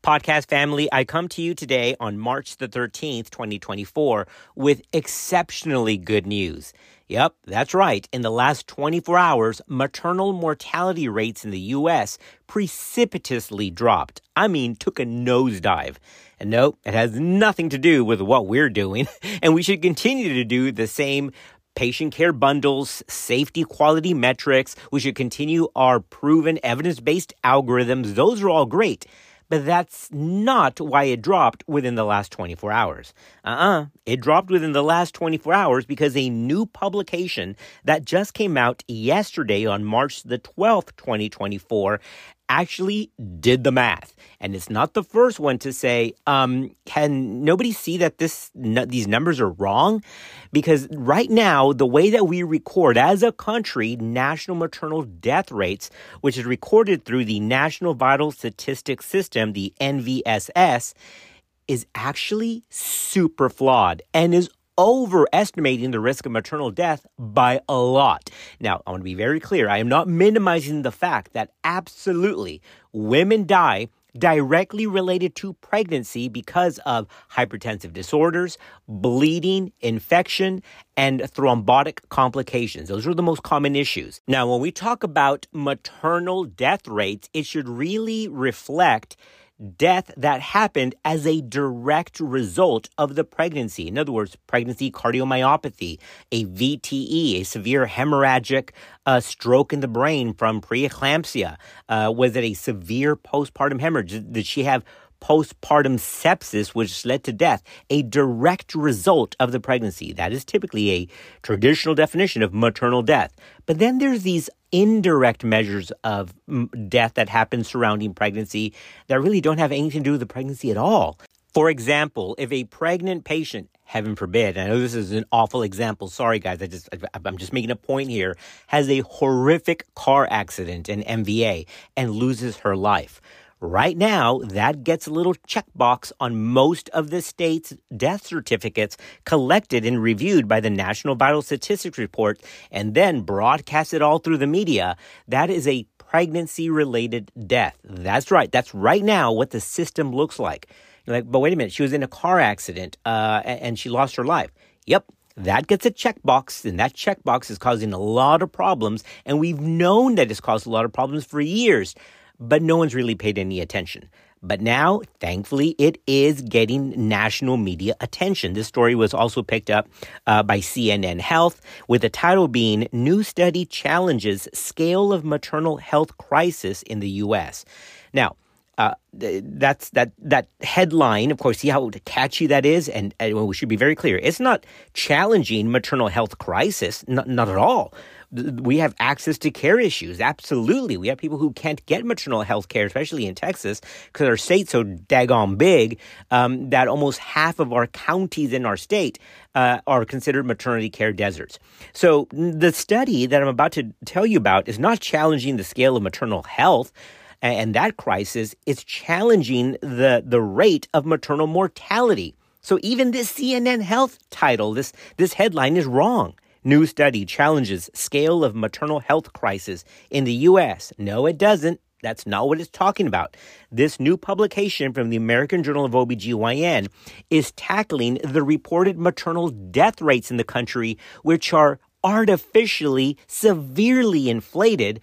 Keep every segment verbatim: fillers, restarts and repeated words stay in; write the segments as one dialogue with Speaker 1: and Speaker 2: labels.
Speaker 1: Podcast family, I come to you today on March the thirteenth, twenty twenty-four, with exceptionally good news. Yep, that's right. In the last twenty-four hours, maternal mortality rates in the U S precipitously dropped. I mean, took a nosedive. And no, it has nothing to do with what we're doing. And we should continue to do the same. Patient care bundles, safety quality metrics. We should continue our proven evidence-based algorithms. Those are all great. But that's not why it dropped within the last twenty-four hours. Uh-uh. It dropped within the last twenty-four hours because a new publication that just came out yesterday on March the twelfth, twenty twenty-four, actually did the math. And it's not the first one to say, um, can nobody see that this n- these numbers are wrong? Because right now, the way that we record as a country national maternal death rates, which is recorded through the National Vital Statistics System, the N V S S, is actually super flawed and is overestimating the risk of maternal death by a lot. Now, I want to be very clear. I am not minimizing the fact that absolutely women die directly related to pregnancy because of hypertensive disorders, bleeding, infection, and thrombotic complications. Those are the most common issues. Now, when we talk about maternal death rates, it should really reflect death that happened as a direct result of the pregnancy. In other words, pregnancy cardiomyopathy, a V T E, a severe hemorrhagic uh, stroke in the brain from preeclampsia. Uh, was it a severe postpartum hemorrhage? Did she have postpartum sepsis, which led to death? A direct result of the pregnancy. That is typically a traditional definition of maternal death. But then there's these indirect measures of death that happen surrounding pregnancy that really don't have anything to do with the pregnancy at all. For example, if a pregnant patient, heaven forbid, I know this is an awful example, sorry guys, I just, I'm just making a point here, has a horrific car accident, an M V A, and loses her life. Right now, that gets a little checkbox on most of the state's death certificates collected and reviewed by the National Vital Statistics Report and then broadcasted all through the media. That is a pregnancy-related death. That's right. That's right now what the system looks like. You're like, but wait a minute. She was in a car accident uh, and she lost her life. Yep. That gets a checkbox, and that checkbox is causing a lot of problems, and we've known that it's caused a lot of problems for years. But no one's really paid any attention. But now, thankfully, it is getting national media attention. This story was also picked up uh, by C N N Health, with the title being New Study Challenges Scale of Maternal Health Crisis in the U S. Now, uh, that's that that headline, of course, see how catchy that is? And, and we should be very clear. It's not challenging maternal health crisis, not, not at all. We have access to care issues. Absolutely. We have people who can't get maternal health care, especially in Texas, because our state's so daggone big um, that almost half of our counties in our state uh, are considered maternity care deserts. So the study that I'm about to tell you about is not challenging the scale of maternal health and that crisis. It's challenging the, the rate of maternal mortality. So even this C N N Health title, this, this headline is wrong. New study challenges scale of maternal health crisis in the U S. No, it doesn't. That's not what it's talking about. This new publication from the American Journal of O B G Y N is tackling the reported maternal death rates in the country, which are artificially, severely inflated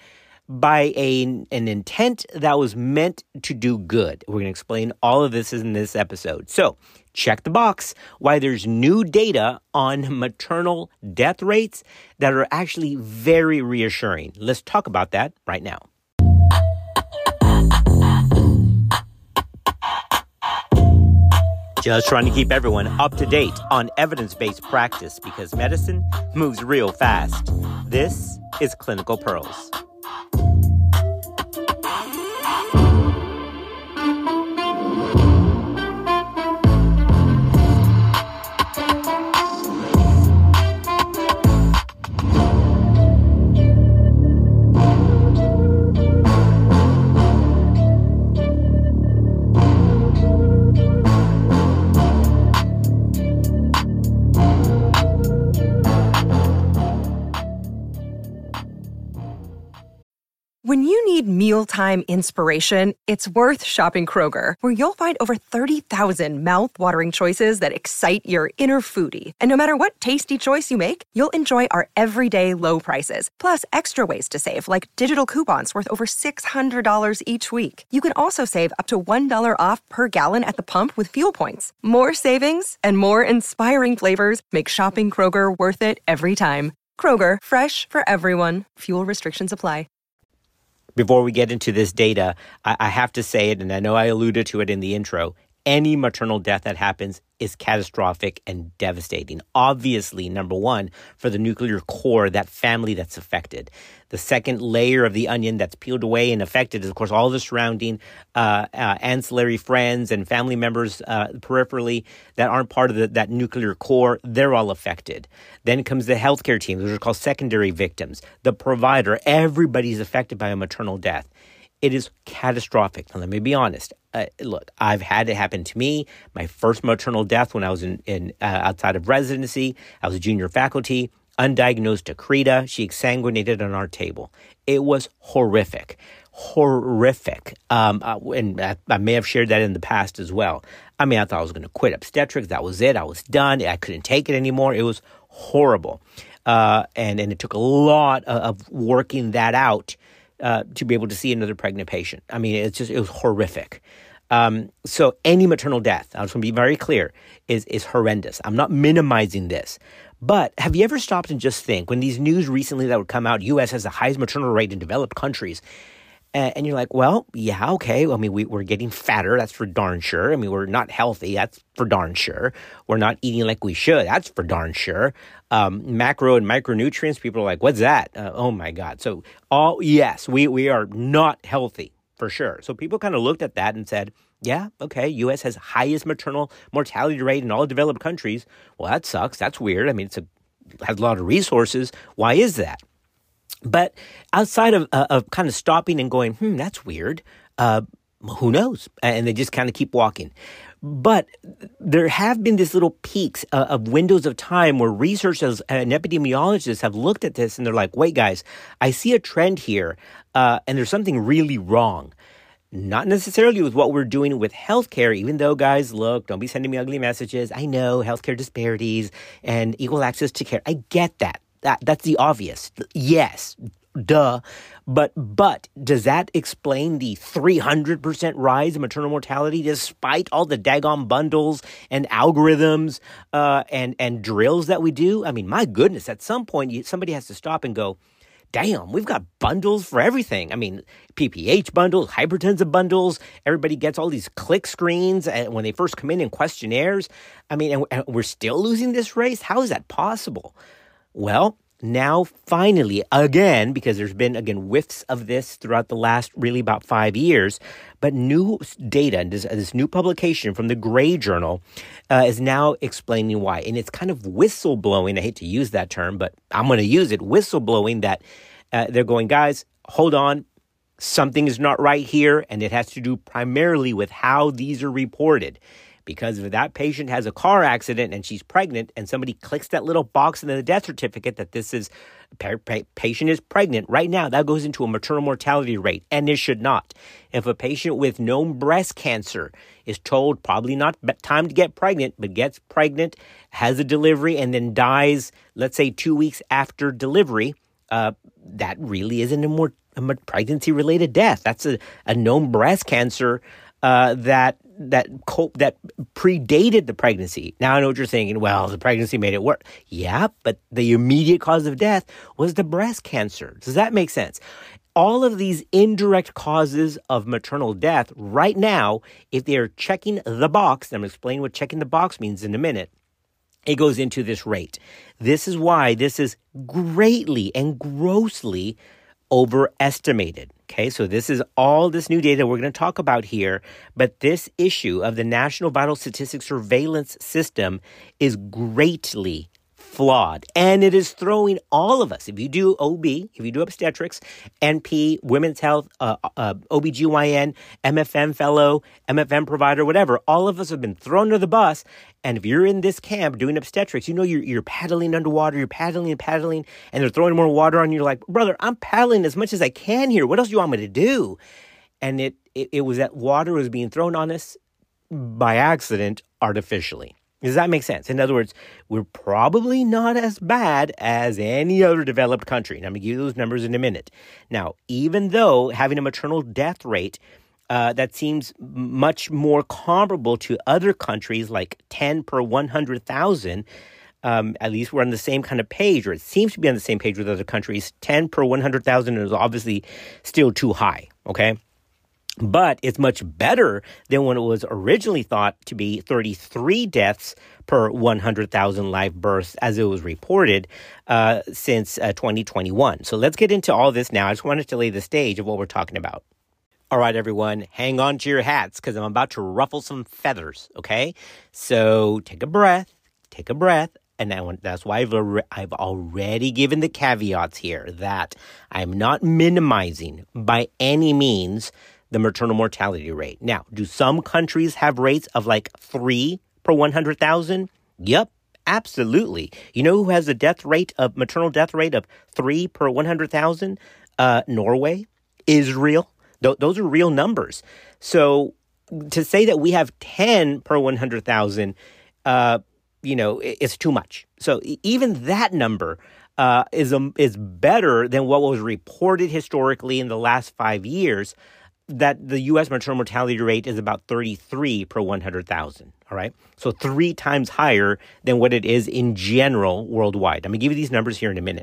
Speaker 1: by a, an intent that was meant to do good. We're going to explain all of this in this episode. So, check the box why there's new data on maternal death rates that are actually very reassuring. Let's talk about that right now. Just trying to keep everyone up to date on evidence-based practice because medicine moves real fast. This is Clinical Pearls.
Speaker 2: When you need mealtime inspiration, it's worth shopping Kroger, where you'll find over thirty thousand mouth-watering choices that excite your inner foodie. And no matter what tasty choice you make, you'll enjoy our everyday low prices, plus extra ways to save, like digital coupons worth over six hundred dollars each week. You can also save up to one dollar off per gallon at the pump with fuel points. More savings and more inspiring flavors make shopping Kroger worth it every time. Kroger, fresh for everyone. Fuel restrictions apply.
Speaker 1: Before we get into this data, I, I have to say it, and I know I alluded to it in the intro. Any maternal death that happens is catastrophic and devastating. Obviously, number one, for the nuclear core, that family that's affected. The second layer of the onion that's peeled away and affected is, of course, all the surrounding uh, uh, ancillary friends and family members uh, peripherally that aren't part of the, that nuclear core. They're all affected. Then comes the healthcare team. Those are called secondary victims. The provider. Everybody's affected by a maternal death. It is catastrophic. Now, let me be honest. Uh, look, I've had it happen to me. My first maternal death when I was in, in uh, outside of residency. I was a junior faculty, undiagnosed Accreta. She exsanguinated on our table. It was horrific, horrific. Um, uh, and I, I may have shared that in the past as well. I mean, I thought I was going to quit obstetrics. That was it. I was done. I couldn't take it anymore. It was horrible. Uh, and, and it took a lot of, of working that out Uh, to be able to see another pregnant patient. I mean, it's just, it was horrific. Um, so any maternal death, I just want to be very clear, is, is horrendous. I'm not minimizing this. But have you ever stopped and just think, when these news recently that would come out, U S has the highest maternal rate in developed countries, and, and you're like, well, yeah, okay. I mean, we, we're getting fatter. That's for darn sure. I mean, we're not healthy. That's for darn sure. We're not eating like we should. That's for darn sure. Um, macro and micronutrients, people are like, what's that? Uh, oh, my God. So, all yes, we, we are not healthy for sure. So people kind of looked at that and said, yeah, okay, U S has highest maternal mortality rate in all developed countries. Well, that sucks. That's weird. I mean, it's a, has a lot of resources. Why is that? But outside of, uh, of kind of stopping and going, hmm, that's weird, uh, who knows? And they just kind of keep walking. But there have been these little peaks uh, of windows of time where researchers and epidemiologists have looked at this and they're like, wait, guys, I see a trend here uh, and there's something really wrong. Not necessarily with what we're doing with healthcare, even though, guys, look, don't be sending me ugly messages. I know healthcare disparities and equal access to care. I get that. That that's the obvious. Yes, duh. But but does that explain the three hundred percent rise in maternal mortality despite all the daggone bundles and algorithms uh, and, and drills that we do? I mean, my goodness, at some point, you, somebody has to stop and go, damn, we've got bundles for everything. I mean, P P H bundles, hypertensive bundles. Everybody gets all these click screens when they first come in in questionnaires. I mean, and, and we're still losing this race? How is that possible? Well, now finally, again, because there's been, again, whiffs of this throughout the last really about five years, but new data, and this, this new publication from the Gray Journal uh, is now explaining why. And it's kind of whistleblowing. I hate to use that term, but I'm going to use it. Whistleblowing that uh, they're going, guys, hold on. Something is not right here, and it has to do primarily with how these are reported. Because if that patient has a car accident and she's pregnant and somebody clicks that little box in the death certificate that this is, pa- pa- patient is pregnant, right now that goes into a maternal mortality rate, and it should not. If a patient with known breast cancer is told probably not time to get pregnant, but gets pregnant, has a delivery, and then dies, let's say two weeks after delivery, uh, that really isn't a, more, a pregnancy-related death. That's a, a known breast cancer uh, that that cope that predated the pregnancy. Now I know what you're thinking. Well, the pregnancy made it work. Yeah, but the immediate cause of death was the breast cancer. Does that make sense? All of these indirect causes of maternal death right now, if they are checking the box, and I'm going to explain what checking the box means in a minute, it goes into this rate. This is why this is greatly and grossly overestimated. Okay, so this is all this new data we're going to talk about here, but this issue of the National Vital Statistics Surveillance System is greatly flawed. And it is throwing all of us, if you do O B, if you do obstetrics, N P, women's health, uh, uh, O B G Y N, M F M fellow, M F M provider, whatever, all of us have been thrown to the bus. And if you're in this camp doing obstetrics, you know you're, you're paddling underwater, you're paddling and paddling, and they're throwing more water on you. You're like, brother, I'm paddling as much as I can here. What else do you want me to do? And it, it, it was that water was being thrown on us by accident artificially. Does that make sense? In other words, we're probably not as bad as any other developed country. And I'm going to give you those numbers in a minute. Now, even though having a maternal death rate uh, that seems much more comparable to other countries, like ten per one hundred thousand, um, at least we're on the same kind of page, or it seems to be on the same page with other countries. ten per one hundred thousand is obviously still too high, okay? But it's much better than when it was originally thought to be thirty-three deaths per one hundred thousand live births, as it was reported uh, since uh, twenty twenty-one. So let's get into all this now. I just wanted to lay the stage of what we're talking about. All right, everyone, hang on to your hats because I'm about to ruffle some feathers, okay? So take a breath, take a breath. And I want, that's why I've, I've already given the caveats here that I'm not minimizing by any means the maternal mortality rate. Now, do some countries have rates of like three per one hundred thousand? Yep, absolutely. You know who has a death rate of maternal death rate of three per one hundred thousand? Uh, Norway, Israel. Th- those are real numbers. So to say that we have ten per one hundred thousand, uh, you know, it's too much. So even that number uh, is um, is better than what was reported historically in the last five years. That the U S maternal mortality rate is about thirty-three per one hundred thousand, all right? So three times higher than what it is in general worldwide. I'm going to give you these numbers here in a minute.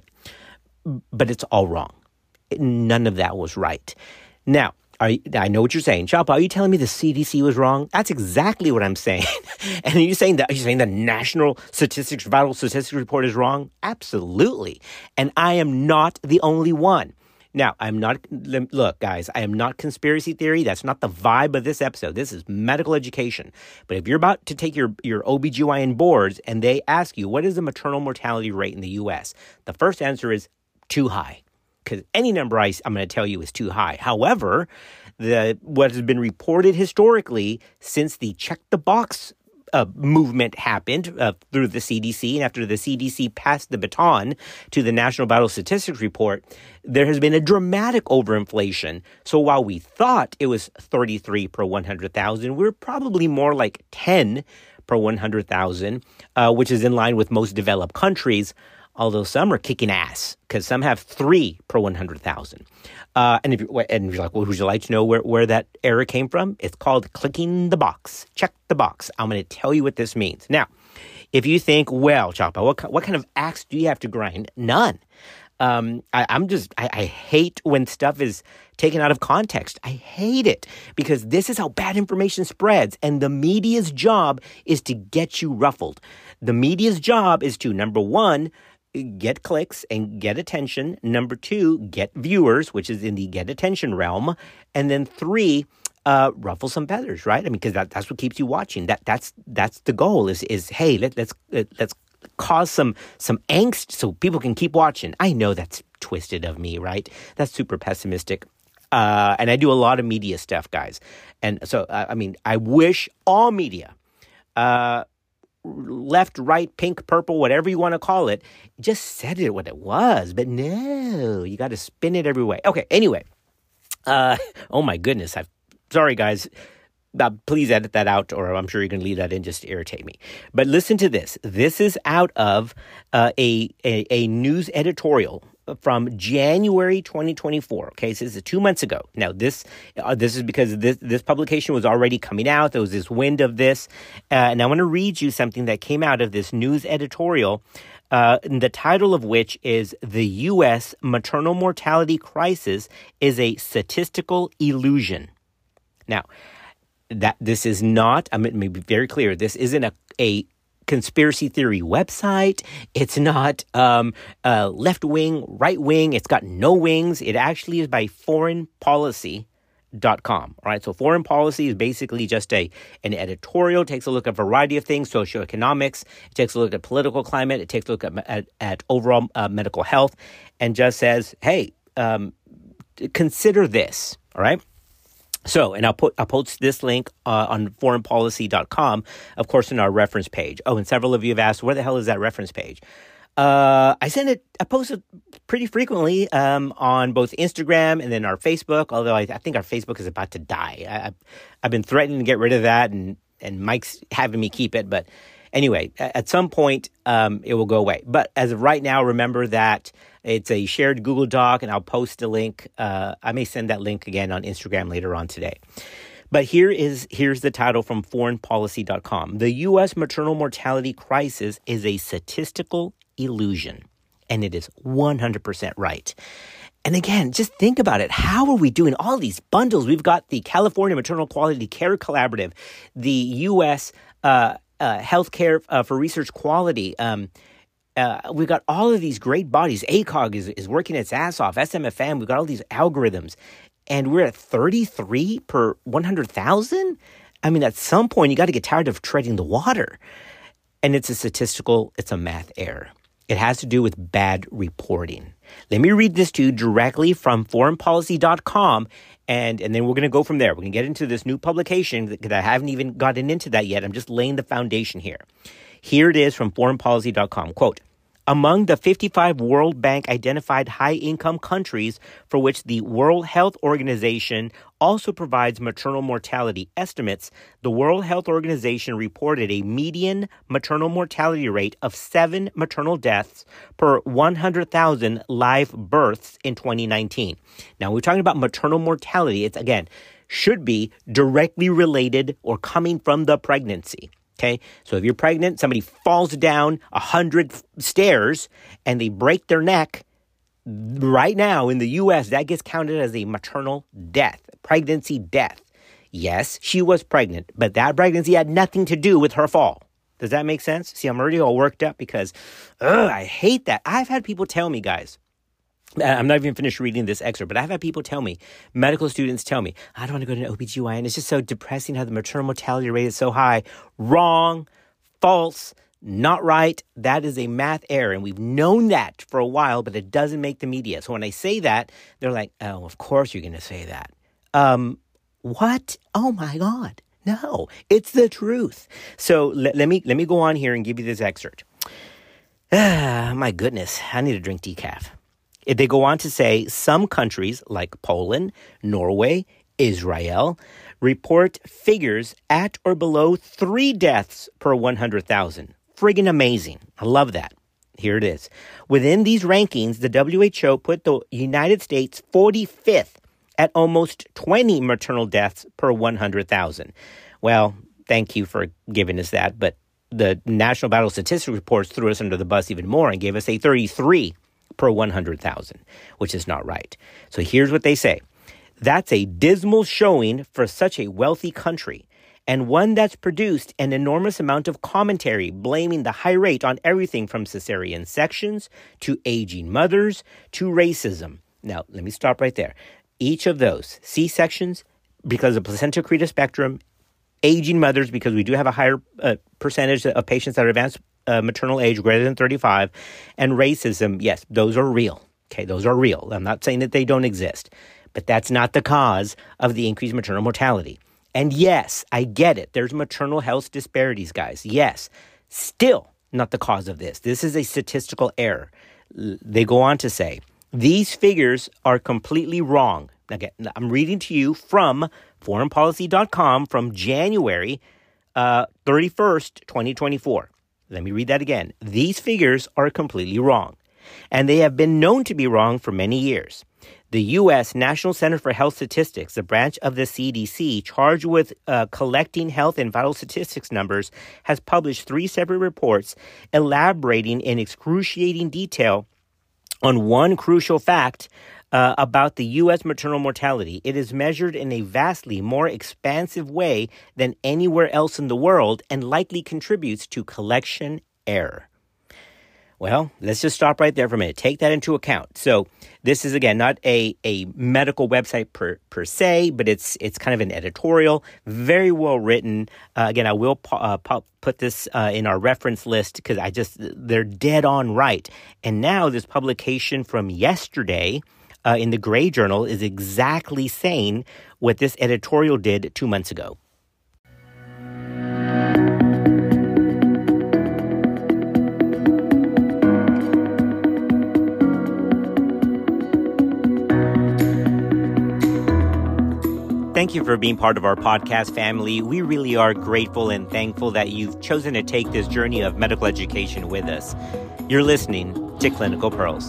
Speaker 1: But it's all wrong. None of that was right. Now, are you, I know what you're saying. Chapa, are you telling me the C D C was wrong? That's exactly what I'm saying. And are you saying that, are you saying the National Statistics, Vital Statistics Report is wrong? Absolutely. And I am not the only one. Now, I'm not, look, guys, I am not conspiracy theory. That's not the vibe of this episode. This is medical education. But if you're about to take your, your O B G Y N boards and they ask you, what is the maternal mortality rate in the U S? The first answer is too high. Because any number I, I'm going to tell you is too high. However, the what has been reported historically since the check the box Uh, movement happened uh, through the C D C, and after the C D C passed the baton to the National Vital Statistics Report, there has been a dramatic overinflation. So while we thought it was thirty-three per one hundred thousand, we're probably more like ten per one hundred thousand, uh, which is in line with most developed countries, although some are kicking ass because some have three per one hundred thousand. Uh, and, if you, and if you're like, well, would you like to know where, where that error came from? It's called clicking the box. Check the box. I'm going to tell you what this means. Now, if you think, well, Chapa, what, what kind of axe do you have to grind? None. Um, I, I'm just, I, I hate when stuff is taken out of context. I hate it because this is how bad information spreads. And the media's job is to get you ruffled. The media's job is to, number one, get clicks and get attention. Number two, get viewers, which is in the get attention realm. And then three, uh, ruffle some feathers, right? I mean, because that, that's what keeps you watching. That that's that's the goal. Is is hey, let, let's let's cause some some angst so people can keep watching. I know that's twisted of me, right? That's super pessimistic. Uh, and I do a lot of media stuff, guys. And so, uh, I mean, I wish all media. Uh, left, right, pink, purple, whatever you want to call it, just said it what it was. But no, you got to spin it every way. Okay, anyway. Uh, oh, my goodness. I'm sorry, guys. Uh, please edit that out, or I'm sure you're going to leave that in just to irritate me. But listen to this. This is out of uh, a, a, a news editorial from January twenty twenty-four. Okay, so this is two months ago. Now, this uh, this is because this this publication was already coming out. There was this wind of this. Uh, and I want to read you something that came out of this news editorial, uh, the title of which is "The U S Maternal Mortality Crisis is a Statistical Illusion." Now, that this is not, I'm going to be very clear, this isn't a, a conspiracy theory website. It's not um, uh, left wing, right wing. It's got no wings. It actually is by Foreign Policy dot com. All right, so foreign policy is basically just a an editorial. It takes a look at a variety of things, socioeconomics. It takes a look at political climate. It takes a look at at, at overall uh, medical health, and just says, hey, um, consider this. All right. So, and I'll put I'll post this link uh, on foreign policy dot com, of course, in our reference page. Oh, and several of you have asked, where the hell is that reference page? Uh, I send it, I post it pretty frequently um, on both Instagram and then our Facebook, although I, I think our Facebook is about to die. I, I've been threatening to get rid of that, and, and Mike's having me keep it. But anyway, at some point, um, it will go away. But as of right now, remember that it's a shared Google Doc, and I'll post a link. Uh, I may send that link again on Instagram later on today. But here is here's the title from foreign policy dot com. The U S maternal mortality crisis is a statistical illusion. And it is one hundred percent right. And again, just think about it. How are we doing all these bundles? We've got the California Maternal Quality Care Collaborative, the U S uh, uh, Healthcare uh, for Research Quality. Um, uh, we've got all of these great bodies. A C O G is, is working its ass off. S M F M, we've got all these algorithms. And we're at thirty-three per one hundred thousand? I mean, at some point, you got to get tired of treading the water. And it's a statistical, it's a math error. It has to do with bad reporting. Let me read this to you directly from foreign policy dot com, and, and then we're going to go from there. We're going to get into this new publication that, that I haven't even gotten into that yet. I'm just laying the foundation here. Here it is from foreign policy dot com. Quote, among the fifty-five World Bank identified high-income countries for which the World Health Organization also provides maternal mortality estimates, the World Health Organization reported a median maternal mortality rate of seven maternal deaths per one hundred thousand live births in twenty nineteen. Now, we're talking about maternal mortality. It's, again, should be directly related or coming from the pregnancy. Okay, so if you're pregnant, somebody falls down a hundred stairs and they break their neck, right now in the U S, that gets counted as a maternal death, pregnancy death. Yes, she was pregnant, but that pregnancy had nothing to do with her fall. Does that make sense? See, I'm already all worked up because ugh, I hate that. I've had people tell me, guys, I'm not even finished reading this excerpt, but I've had people tell me, medical students tell me, I don't want to go to an O B G Y N. It's just so depressing how the maternal mortality rate is so high. Wrong, false, not right. That is a math error. And we've known that for a while, but it doesn't make the media. So when I say that, they're like, oh, of course you're going to say that. Um, what? Oh, my God. No, it's the truth. So let, let me let me go on here and give you this excerpt. Ah, my goodness, I need to drink decaf. They go on to say some countries like Poland, Norway, Israel report figures at or below three deaths per one hundred thousand. Friggin' amazing. I love that. Here it is. Within these rankings, the W H O put the United States forty-fifth at almost twenty maternal deaths per one hundred thousand. Well, thank you for giving us that, but the National Vital Statistics reports threw us under the bus even more and gave us a thirty-three per one hundred thousand, which is not right. So here's what they say. That's a dismal showing for such a wealthy country, and one that's produced an enormous amount of commentary blaming the high rate on everything from cesarean sections to aging mothers to racism. Now, let me stop right there. Each of those, C-sections, because of placenta creta spectrum, aging mothers, because we do have a higher uh, percentage of patients that are advanced Uh, maternal age greater than thirty-five, and racism, yes, those are real. Okay, those are real. I'm not saying that they don't exist, but that's not the cause of the increased maternal mortality. And yes, I get it. There's maternal health disparities, guys. Yes, still not the cause of this. This is a statistical error. They go on to say, these figures are completely wrong. Again, I'm reading to you from foreign policy dot com from January uh, thirty-first, twenty twenty-four. Let me read that again. These figures are completely wrong, and they have been known to be wrong for many years. The U S National Center for Health Statistics, the branch of the C D C charged with uh, collecting health and vital statistics numbers, has published three separate reports elaborating in excruciating detail on one crucial fact uh, about the U S maternal mortality. It is measured in a vastly more expansive way than anywhere else in the world and likely contributes to collection error. Well, let's just stop right there for a minute. Take that into account. So this is, again, not a, a medical website per, per se, but it's it's kind of an editorial, very well written. Uh, again, I will pu- uh, pu- put this uh, in our reference list because I just, they're dead on right. And now this publication from yesterday uh, in the Gray Journal is exactly saying what this editorial did two months ago. Thank you for being part of our podcast family. We really are grateful and thankful that you've chosen to take this journey of medical education with us. You're listening to Clinical Pearls.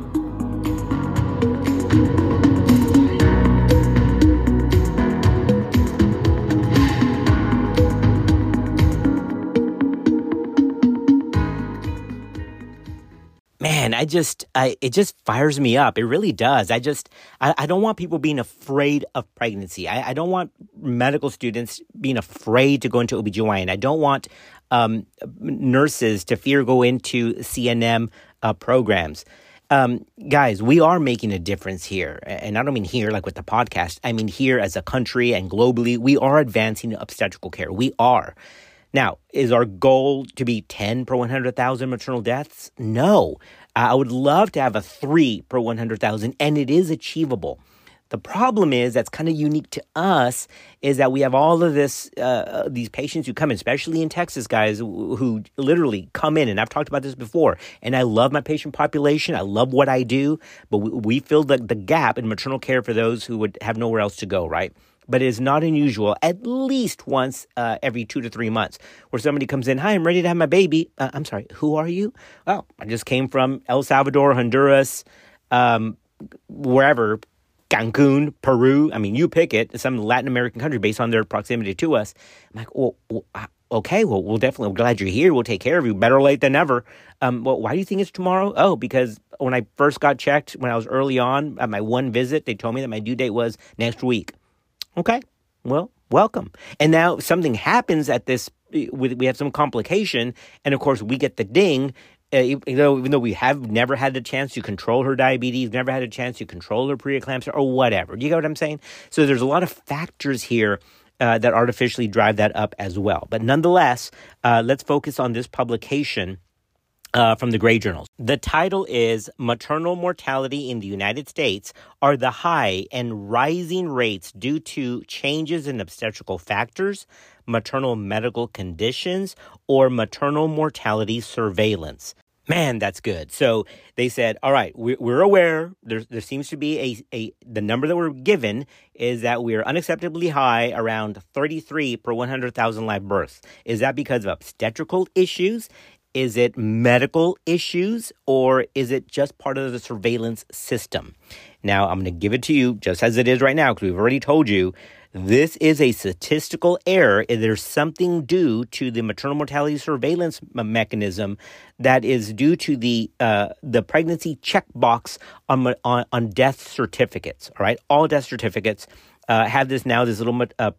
Speaker 1: Man, I just, I, it just fires me up. It really does. I just, I, I don't want people being afraid of pregnancy. I, I don't want medical students being afraid to go into O B G Y N. I don't want um, nurses to fear go into C N M uh, programs. Um, guys, we are making a difference here. And I don't mean here like with the podcast. I mean here as a country and globally, we are advancing obstetrical care. We are. Now, is our goal to be ten per one hundred thousand maternal deaths? No. I would love to have a three per one hundred thousand, and it is achievable. The problem is that's kind of unique to us is that we have all of this, uh, these patients who come in, especially in Texas, guys, who, who literally come in, and I've talked about this before, and I love my patient population. I love what I do, but we, we fill the, the gap in maternal care for those who would have nowhere else to go, right? But it is not unusual, at least once uh, every two to three months, where somebody comes in, hi, I'm ready to have my baby. Uh, I'm sorry, who are you? Oh, I just came from El Salvador, Honduras, um, wherever, Cancun, Peru. I mean, you pick it, some Latin American country based on their proximity to us. I'm like, well, well okay, well, we'll definitely, we're glad you're here. We'll take care of you. Better late than never. Um, well, why do you think it's tomorrow? Oh, because when I first got checked, when I was early on, at my one visit, they told me that my due date was next week. Okay, well, welcome. And now something happens at this, we have some complication, and of course we get the ding, uh, even though even though we have never had the chance to control her diabetes, never had a chance to control her preeclampsia or whatever. Do you get what I'm saying? So there's a lot of factors here uh, that artificially drive that up as well. But nonetheless, uh, let's focus on this publication Uh, from the Gray Journal. The title is Maternal Mortality in the United States Are the High and Rising Rates Due to Changes in Obstetrical Factors, Maternal Medical Conditions, or Maternal Mortality Surveillance. Man, that's good. So they said, all right, we're, we're aware there, there seems to be a, a, the number that we're given is that we're unacceptably high around thirty-three per one hundred thousand live births. Is that because of obstetrical issues? Is it medical issues, or is it just part of the surveillance system? Now, I'm going to give it to you just as it is right now, because we've already told you this is a statistical error. There's something due to the maternal mortality surveillance mechanism that is due to the uh, the pregnancy checkbox on, on on death certificates. All right, all death certificates uh, have this now this little uh,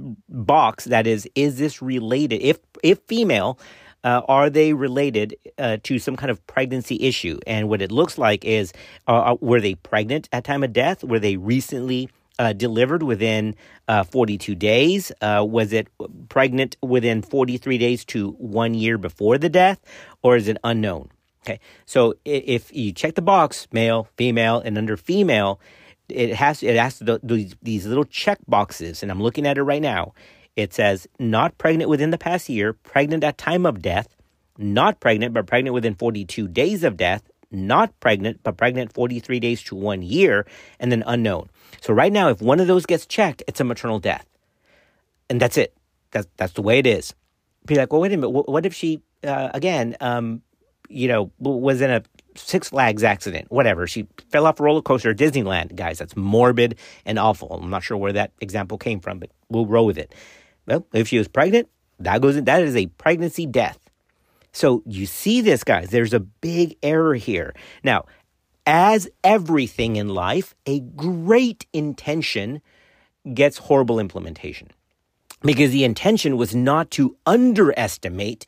Speaker 1: box that is is this related? If if female. Uh, are they related uh, to some kind of pregnancy issue? And what it looks like is, uh, were they pregnant at time of death? Were they recently uh, delivered within uh, forty-two days? Uh, was it pregnant within forty-three days to one year before the death? Or is it unknown? Okay, so if you check the box, male, female, and under female, it has it has the, these, these little check boxes, and I'm looking at it right now. It says, not pregnant within the past year, pregnant at time of death, not pregnant but pregnant within forty-two days of death, not pregnant but pregnant forty-three days to one year, and then unknown. So right now, if one of those gets checked, it's a maternal death. And that's it. That's, that's the way it is. Be like, well, wait a minute. What if she, uh, again, um, you know, was in a Six Flags accident, whatever. She fell off a roller coaster at Disneyland. Guys, that's morbid and awful. I'm not sure where that example came from, but we'll roll with it. Well, if she was pregnant, that goes in, that is a pregnancy death. So you see this, guys, there's a big error here. Now, as everything in life, a great intention gets horrible implementation, because the intention was not to underestimate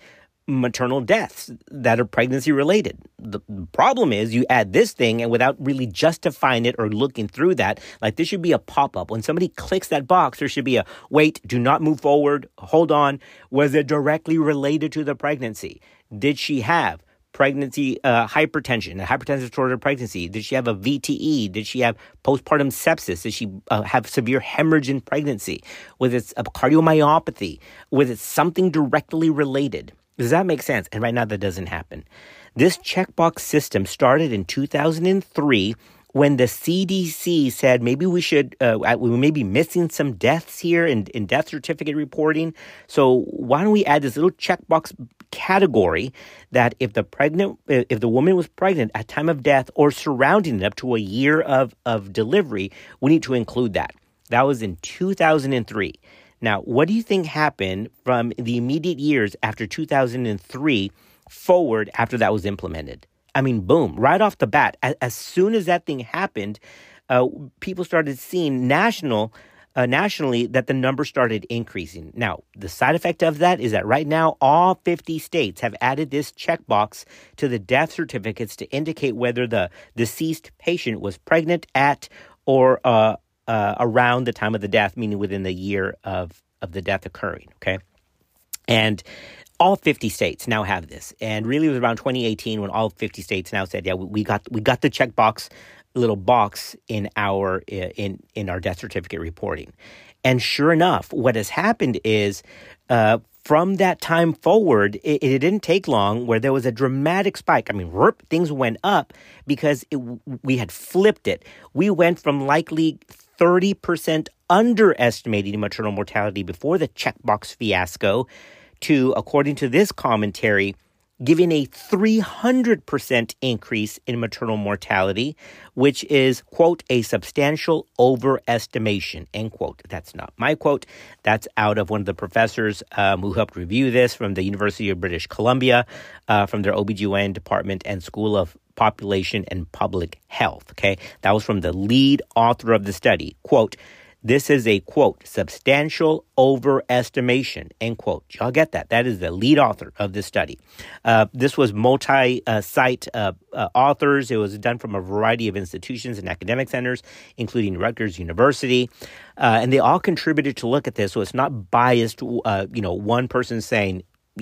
Speaker 1: maternal deaths that are pregnancy related. The problem is you add this thing and without really justifying it or looking through that, like this should be a pop-up. When somebody clicks that box, there should be a wait, do not move forward, hold on. Was it directly related to the pregnancy? Did she have pregnancy uh, hypertension, a hypertensive disorder pregnancy? Did she have a V T E? Did she have postpartum sepsis? Did she uh, have severe hemorrhage in pregnancy? Was it a cardiomyopathy? Was it something directly related? Does that make sense? And right now that doesn't happen. This checkbox system started in two thousand three when the C D C said maybe we should, uh, we may be missing some deaths here in, in death certificate reporting. So why don't we add this little checkbox category that if the pregnant, if the woman was pregnant at time of death or surrounding it up to a year of, of delivery, we need to include that. That was in two thousand three. Now, what do you think happened from the immediate years after two thousand three forward after that was implemented? I mean, boom, right off the bat, as, as soon as that thing happened, uh, people started seeing national, uh, nationally that the number started increasing. Now, the side effect of that is that right now, all fifty states have added this checkbox to the death certificates to indicate whether the deceased patient was pregnant at or uh, uh, around the time of the death, meaning within the year of, of the death occurring, okay? And all fifty states now have this, and really it was around twenty eighteen when all fifty states now said, "Yeah, we got we got the checkbox, little box in our in in our death certificate reporting." And sure enough, what has happened is, uh, from that time forward, it, it didn't take long where there was a dramatic spike. I mean, whoop, things went up because it, we had flipped it. We went from likely thirty percent underestimating maternal mortality before the checkbox fiasco to, according to this commentary, giving a three hundred percent increase in maternal mortality, which is, quote, a substantial overestimation, end quote. That's not my quote. That's out of one of the professors um, who helped review this from the University of British Columbia, uh, from their O B G Y N department and School of Population and Public Health, okay? That was from the lead author of the study, quote, "This is a, quote, substantial overestimation," end quote. Y'all get that? That is the lead author of this study. Uh, this was multi-site uh, uh, authors. It was done from a variety of institutions and academic centers, including Rutgers University. Uh, and they all contributed to look at this. So it's not biased, uh, you know, one person saying,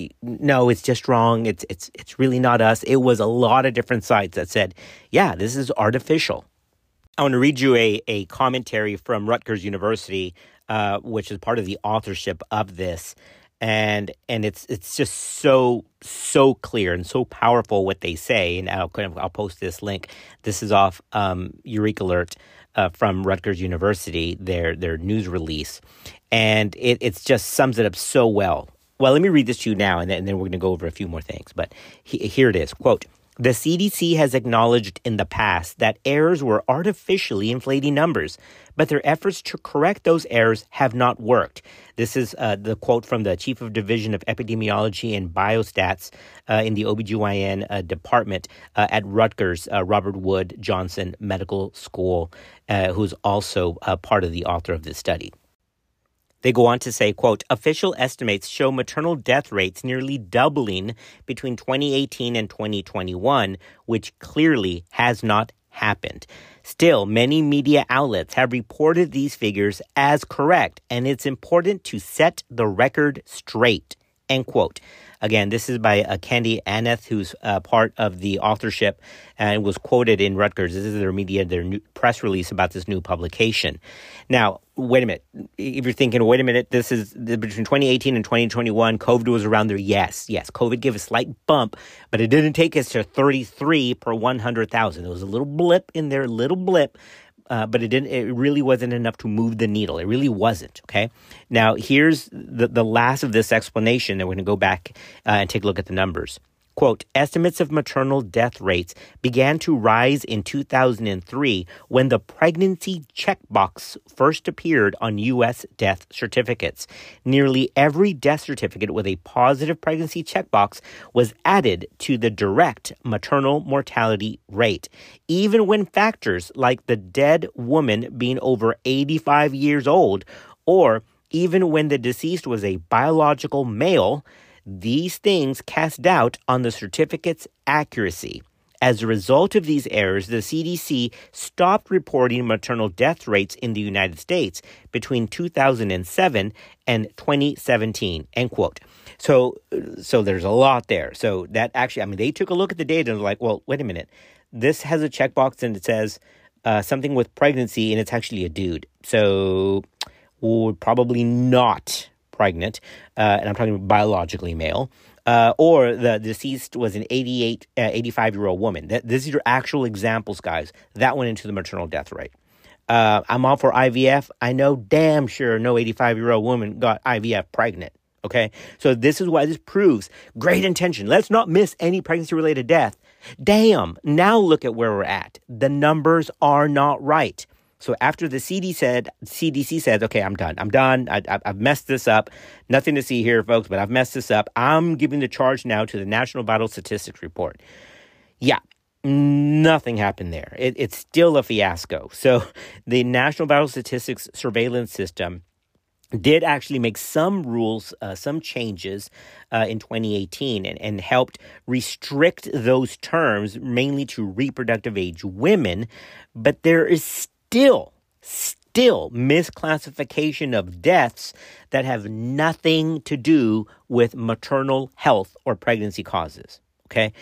Speaker 1: no, it's just wrong. It's, it's, it's really not us. It was a lot of different sites that said, yeah, this is artificial. I want to read you a, a commentary from Rutgers University, uh, which is part of the authorship of this. And and it's it's just so, so clear and so powerful what they say. And I'll, I'll post this link. This is off um, Eureka Alert uh, from Rutgers University, their, their news release. And it it's just sums it up so well. Well, let me read this to you now, and then, and then we're going to go over a few more things. But he, here it is, quote, "The C D C has acknowledged in the past that errors were artificially inflating numbers, but their efforts to correct those errors have not worked." This is uh, the quote from the Chief of Division of Epidemiology and Biostats uh, in the O B G Y N uh, department uh, at Rutgers, uh, Robert Wood Johnson Medical School, uh, who's also uh, part of the author of this study. They go on to say, quote, "Official estimates show maternal death rates nearly doubling between twenty eighteen and twenty twenty-one, which clearly has not happened. Still, many media outlets have reported these figures as correct, and it's important to set the record straight," end quote. Again, this is by uh, Candy Aneth, who's uh, part of the authorship and was quoted in Rutgers. This is their media, their new press release about this new publication. Now, wait a minute. If you're thinking, wait a minute, this is between twenty eighteen and twenty twenty-one, COVID was around there. Yes, yes, COVID gave a slight bump, but it didn't take us to thirty-three per one hundred thousand. There was a little blip in there, little blip. Uh, but it didn't. It really wasn't enough to move the needle. It really wasn't. Okay. Now here's the the last of this explanation, and we're going to go back uh, and take a look at the numbers. Quote, "Estimates of maternal death rates began to rise in two thousand three when the pregnancy checkbox first appeared on U S death certificates. Nearly every death certificate with a positive pregnancy checkbox was added to the direct maternal mortality rate, even when factors like the dead woman being over eighty-five years old, or even when the deceased was a biological male. These things cast doubt on the certificate's accuracy. As a result of these errors, the C D C stopped reporting maternal death rates in the United States between two thousand seven and twenty seventeen, end quote. So, so there's a lot there. So that actually, I mean, they took a look at the data and they're like, well, wait a minute. This has a checkbox and it says uh, something with pregnancy and it's actually a dude. So we're probably not pregnant. Uh, and I'm talking biologically male. Uh, or the deceased was an eighty-eight, uh, eighty-five-year-old woman. That, these are your actual examples, guys. That went into the maternal death rate. Uh, I'm all for I V F. I know damn sure no eighty-five-year-old woman got I V F pregnant, okay? So this is why this proves great intention. Let's not miss any pregnancy-related death. Damn, now look at where we're at. The numbers are not right. So after the C D said, C D C says, okay, I'm done. I'm done. I, I, I've messed this up. Nothing to see here, folks, but I've messed this up. I'm giving the charge now to the National Vital Statistics Report. Yeah, nothing happened there. It, it's still a fiasco. So the National Vital Statistics Surveillance System did actually make some rules, uh, some changes uh, in twenty eighteen and, and helped restrict those terms mainly to reproductive age women. But there is still Still, still misclassification of deaths that have nothing to do with maternal health or pregnancy causes, okay?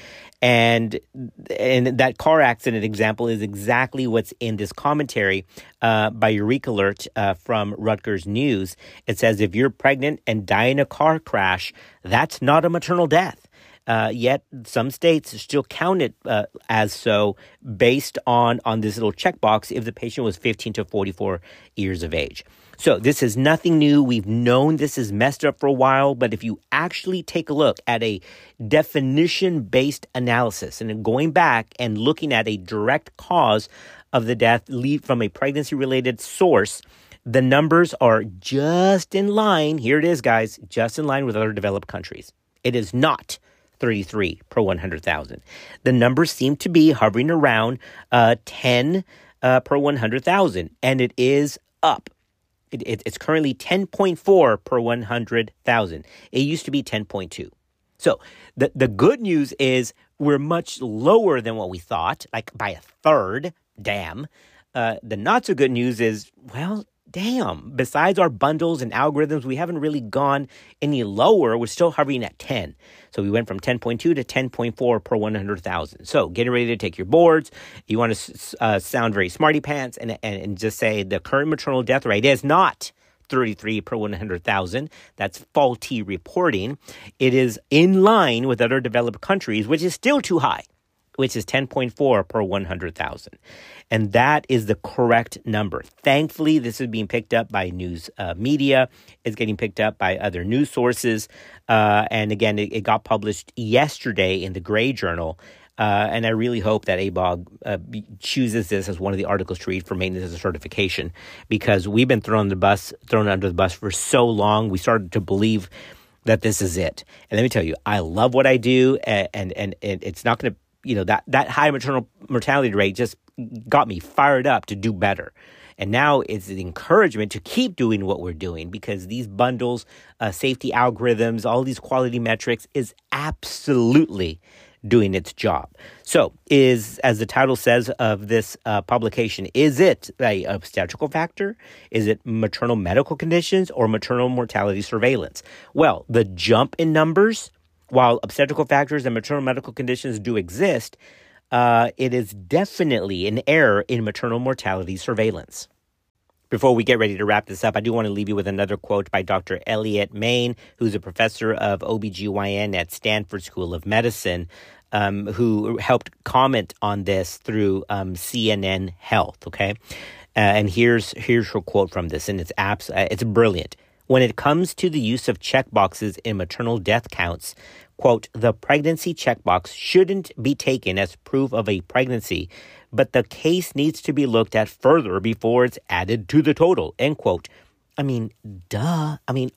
Speaker 1: And and that car accident example is exactly what's in this commentary uh, by Eureka Alert uh, from Rutgers News. It says, if you're pregnant and die in a car crash, that's not a maternal death. Uh, yet some states still count it uh, as so based on, on this little checkbox if the patient was fifteen to forty-four years of age. So this is nothing new. We've known this is messed up for a while, but if you actually take a look at a definition-based analysis and going back and looking at a direct cause of the death lead from a pregnancy-related source, the numbers are just in line. Here it is, guys, just in line with other developed countries. It is not thirty-three per one hundred thousand. The numbers seem to be hovering around uh, ten uh, per one hundred thousand, and it is up. It, it, it's currently ten point four per one hundred thousand. It used to be ten point two. So the, the good news is we're much lower than what we thought, like by a third. Damn. Uh, the not so good news is, well, damn, besides our bundles and algorithms, we haven't really gone any lower. We're still hovering at ten. So we went from ten point two to ten point four per one hundred thousand. So getting ready to take your boards. You want to uh, sound very smarty pants and, and, and just say the current maternal death rate is not thirty-three per one hundred thousand. That's faulty reporting. It is in line with other developed countries, which is still too high, which is ten point four per one hundred thousand. And that is the correct number. Thankfully, this is being picked up by news uh, media. It's getting picked up by other news sources. Uh, and again, it, it got published yesterday in the Gray Journal. Uh, and I really hope that A B O G uh, chooses this as one of the articles to read for maintenance as a certification, because we've been thrown the bus, thrown under the bus for so long. We started to believe that this is it. And let me tell you, I love what I do, and and, and it's not going to, you know, that, that high maternal mortality rate just got me fired up to do better. And now it's the encouragement to keep doing what we're doing, because these bundles, uh, safety algorithms, all these quality metrics is absolutely doing its job. So is, as the title says of this uh, publication, is it a obstetrical factor? Is it maternal medical conditions or maternal mortality surveillance? Well, the jump in numbers, while obstetrical factors and maternal medical conditions do exist, uh, it is definitely an error in maternal mortality surveillance. Before we get ready to wrap this up, I do want to leave you with another quote by Doctor Elliot Main, who's a professor of O B G Y N at Stanford School of Medicine, um, who helped comment on this through um, C N N Health, okay? Uh, and here's here's her quote from this, and it's abs- uh, it's brilliant. When it comes to the use of checkboxes in maternal death counts, quote, the pregnancy checkbox shouldn't be taken as proof of a pregnancy, but the case needs to be looked at further before it's added to the total, end quote. I mean, duh. I mean,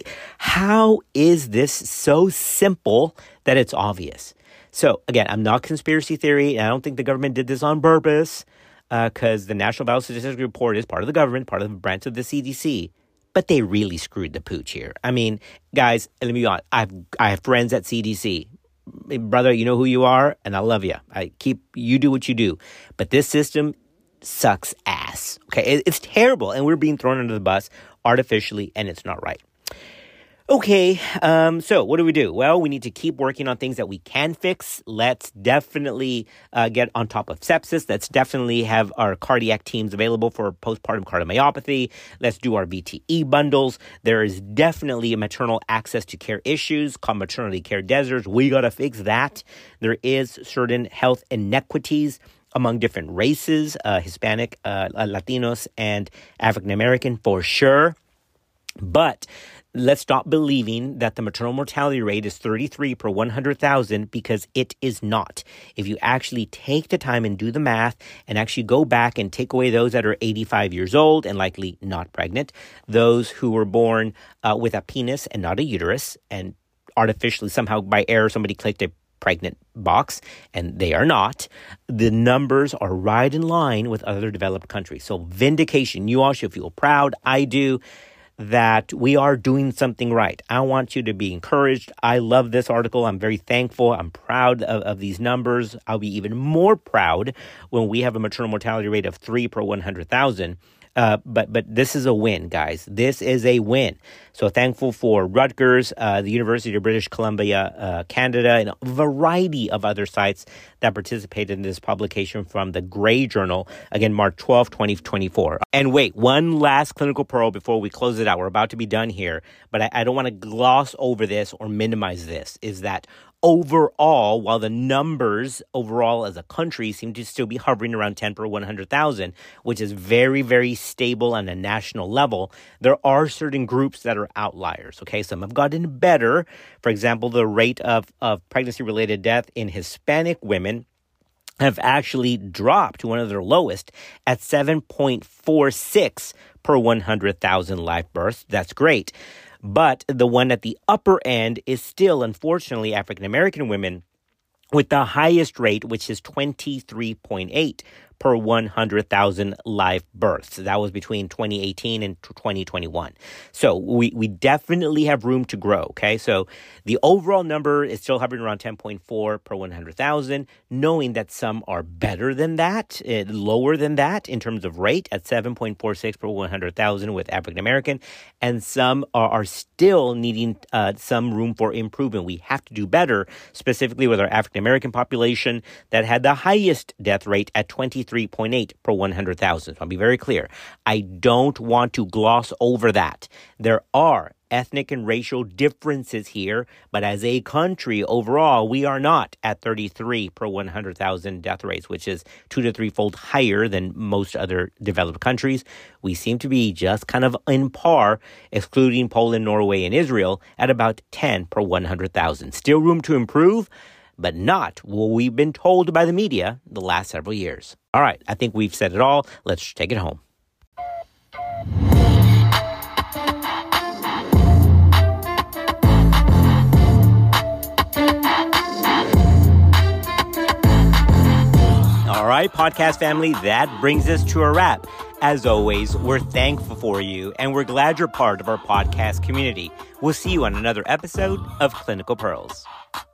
Speaker 1: how is this so simple that it's obvious? So, again, I'm not conspiracy theory. I don't think the government did this on purpose, because uh, the National Vital Statistics Report is part of the government, part of the branch of the C D C. but they really screwed the pooch here. I mean, guys, let me be honest. I've, I have friends at C D C. Brother, you know who you are, and I love you. I keep, you do what you do. But this system sucks ass. Okay, it, it's terrible, and we're being thrown under the bus artificially, and it's not right. Okay, um, so what do we do? Well, we need to keep working on things that we can fix. Let's definitely uh, get on top of sepsis. Let's definitely have our cardiac teams available for postpartum cardiomyopathy. Let's do our V T E bundles. There is definitely a maternal access to care issues called maternity care deserts. We got to fix that. There is certain health inequities among different races, uh, Hispanic, uh, Latinos, and African American for sure. But let's stop believing that the maternal mortality rate is thirty-three per one hundred thousand, because it is not. If you actually take the time and do the math and actually go back and take away those that are eighty-five years old and likely not pregnant, those who were born uh, with a penis and not a uterus, and artificially somehow by error somebody clicked a pregnant box, and they are not, the numbers are right in line with other developed countries. So vindication, you all should feel proud. I do. That we are doing something right. I want you to be encouraged. I love this article. I'm very thankful. I'm proud of, of these numbers. I'll be even more proud when we have a maternal mortality rate of three per one hundred thousand. Uh, but but this is a win, guys. This is a win. So thankful for Rutgers, uh, the University of British Columbia, uh, Canada, and a variety of other sites that participated in this publication from the Gray Journal, again, March twelfth, twenty twenty-four. And wait, one last clinical pearl before we close it out. We're about to be done here, but I, I don't want to gloss over this or minimize this, is that overall, while the numbers overall as a country seem to still be hovering around ten per one hundred thousand, which is very, very stable on a national level, there are certain groups that are outliers, okay? Some have gotten better. For example, the rate of, of pregnancy-related death in Hispanic women have actually dropped to one of their lowest at seven point four six per one hundred thousand live births. That's great. But the one at the upper end is still, unfortunately, African-American women with the highest rate, which is twenty-three point eight per one hundred thousand live births. That was between twenty eighteen and twenty twenty-one. So we, we definitely have room to grow, okay? So the overall number is still hovering around ten point four per one hundred thousand, knowing that some are better than that, uh, lower than that in terms of rate at seven point four six per one hundred thousand with African American, and some are, are still needing uh, some room for improvement. We have to do better, specifically with our African American population that had the highest death rate at twenty-three point eight per one hundred thousand. So I'll be very clear. I don't want to gloss over that. There are ethnic and racial differences here, but as a country overall, we are not at thirty-three per one hundred thousand death rates, which is two to three-fold higher than most other developed countries. We seem to be just kind of in par, excluding Poland, Norway, and Israel, at about ten per one hundred thousand. Still room to improve, but not what we've been told by the media the last several years. All right, I think we've said it all. Let's take it home. All right, podcast family, that brings us to a wrap. As always, we're thankful for you, and we're glad you're part of our podcast community. We'll see you on another episode of Clinical Pearls.